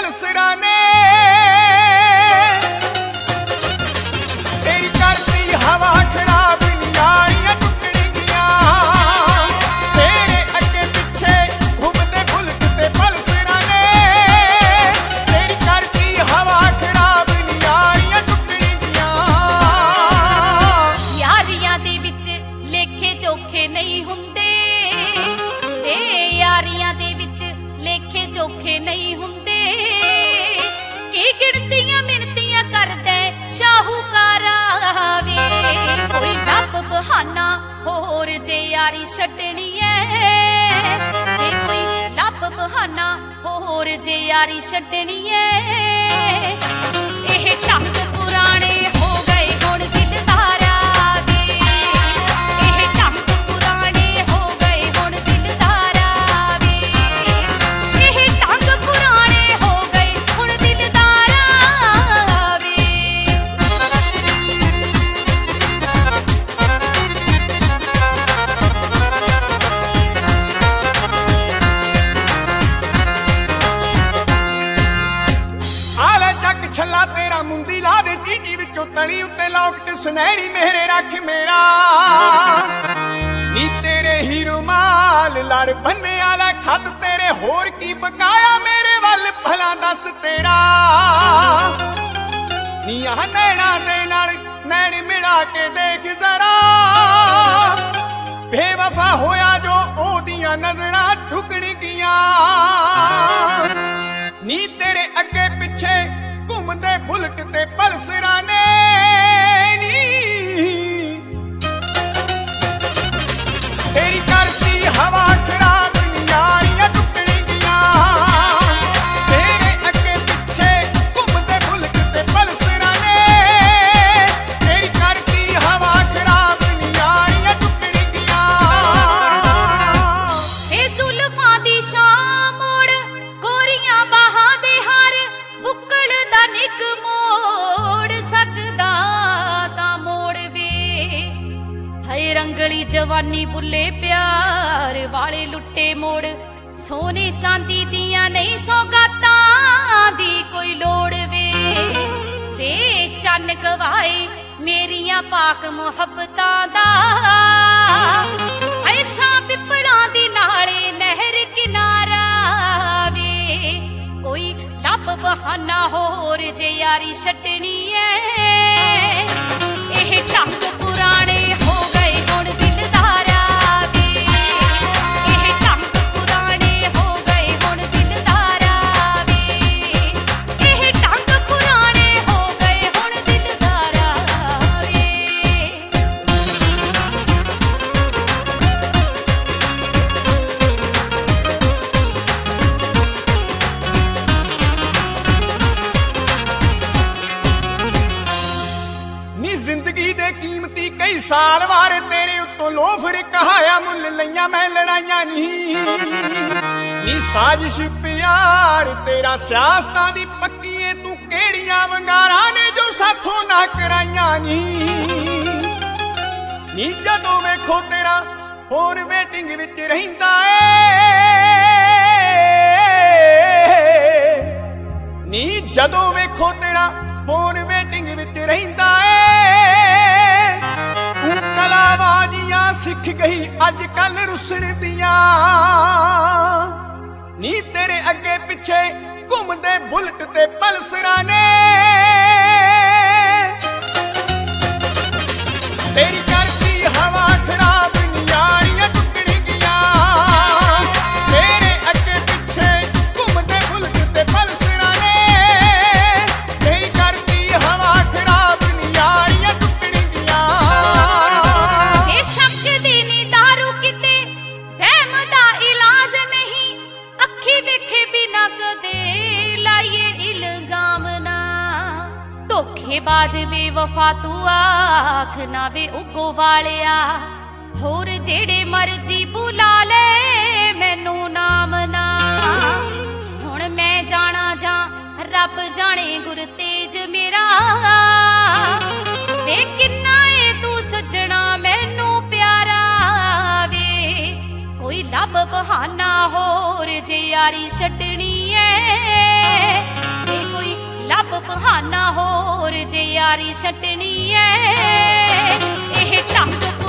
पलसरां ने तेरी करती हवा खराब यारियां टुकड़ियां तेरे अगे पिछे घूमते बुलट ते पलसरां ने तेरी करती हवा खराब यारियां टुकड़ियां। यारियां दे विच लेखे जोखे नहीं हुंदे यारियां दे विच लेखे जोखे नहीं हुंदे की गिणतियां मिणतियां करदे शाहूकारा वे कोई रब बहाना होर जे यारी छड्डनी है कोई रब बहाना होर जे यारी छड्डनी है। एह ढंग पुराने हो गए हुण दिलदारा वे एह ढंग पुराने हो गए हुण दिलदारा वे एह ढंग पुराने हो गए हुण दिलदारा वे। आले जग छला तेरा मुंदी ला दे चीजी विचों तली उत्ते लौकट सुनहरी मेरे रख मेरा नी तेरे हीरो माल लड़ बन्ने आला खत तेरे होर की बकाया मेरे वल भला दस तेरा नी आ नैना दे नाल नैन मिला के देख जरा बेवफा होया जो ओदियां नजरां ठुकणगियां नी तेरे अगे पिछे घूमते बुलट ते पलसरां ने नी तेरी करती हवा खराब यारियां टुकड़ियां तेरे अगे पिछे घूमते बुलट ते पलसरां ने तेरी करती हवा खराब यारियां टुकड़ियां। ए जुल्फां दी शाम मोड़ गोरियां बाहां दे हार बुक्कल दा निक मोड़ सकदा तां मोड़ वे हाय रंगली जवानी बुले प्यार वाले लुट्टे मोड़ सोने चांदी दियां नहीं सौगातां दी कोई लोड़ वे चन्न गवाए मेरियां पाक मुहब्बतां दा ऐशा पिपलां दी नाले नहर किनारा वे कोई रब बहाना होर जे यारी छड्डनी है। एह ढंग पुराने हो गए हुण दिलदारा वे एह ढंग पुराने हो गए हुण दिलदारा वे एह ढंग पुराने हो गए हुण दिलदारा वे। नी जिंदगी दे कीमती कई साल वारे तेरे उत्तों लोफर कहाया मुल लइयां मैं लड़ाइयां नी साजिश प्यार तेरा सियासतां दी पक्की है तू केड़ियां वंगारां ने जो साथों ना कराइयां नी जदों वेखो तेरा होर वेटिंग विच रहिंदा है नी जदों वेखो तेरा फोन वेटिंग विच रहिंदा है तू कलाबाजियां सिख गई अज कल रुसण दियां नी तेरे अगे पिछे घूमदे बुलट ते पलसरां ने तेरी करती हवा खराब यारियां टुकड़ियां तेरे अगे पिछे घूमदे बुलट ते पलसरां ने तेरी करती हवा खराब यारियां टुकड़ियां। ए शक दी नी दारू किते वहम दा इलाज नहीं अखी वेखे बिना कदे लाइए इल्जाम ना धोखेबाज बेवफा तू आख ना वे उगो वालिया होर जेड़े मर्जी बुला ले मैनू नाम ना हुण मैं जाना जा रब जाने गुर तेज मेरा वे किन्ना ए तू सजना मैनू प्यारा वे कोई रब बहाना होर जे यारी छड्डनी है ये कोई लब बहाना होर जे यारी छड्डनी है। एह ढंग